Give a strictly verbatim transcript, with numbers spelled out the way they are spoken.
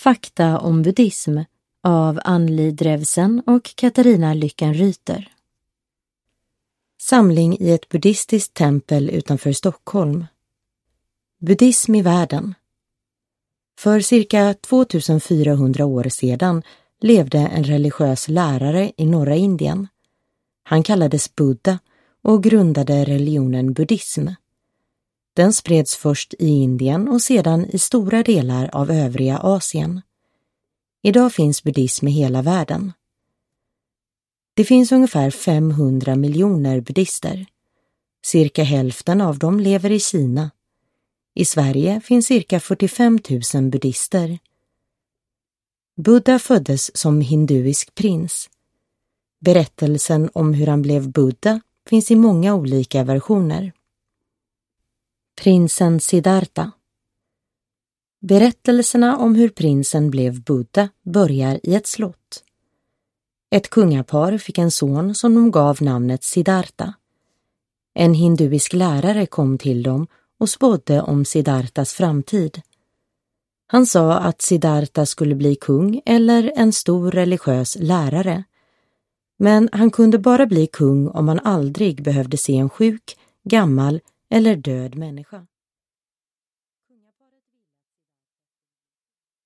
Fakta om buddhism av Anneli Drevsen och Katarina Lyckan-Ryter. Samling i ett buddhistiskt tempel utanför Stockholm. Buddhism i världen. För cirka tvåtusenfyrahundra år sedan levde en religiös lärare i norra Indien. Han kallades Buddha och grundade religionen buddhism. Den spreds först i Indien och sedan i stora delar av övriga Asien. Idag finns buddhism i hela världen. Det finns ungefär femhundra miljoner buddhister. Cirka hälften av dem lever i Kina. I Sverige finns cirka fyrtiofem tusen buddhister. Buddha föddes som hinduisk prins. Berättelsen om hur han blev Buddha finns i många olika versioner. Prinsen Siddhartha. Berättelserna om hur prinsen blev Buddha börjar i ett slott. Ett kungapar fick en son som de gav namnet Siddhartha. En hinduisk lärare kom till dem och spådde om Siddharthas framtid. Han sa att Siddhartha skulle bli kung eller en stor religiös lärare. Men han kunde bara bli kung om han aldrig behövde se en sjuk, gammal eller död människa.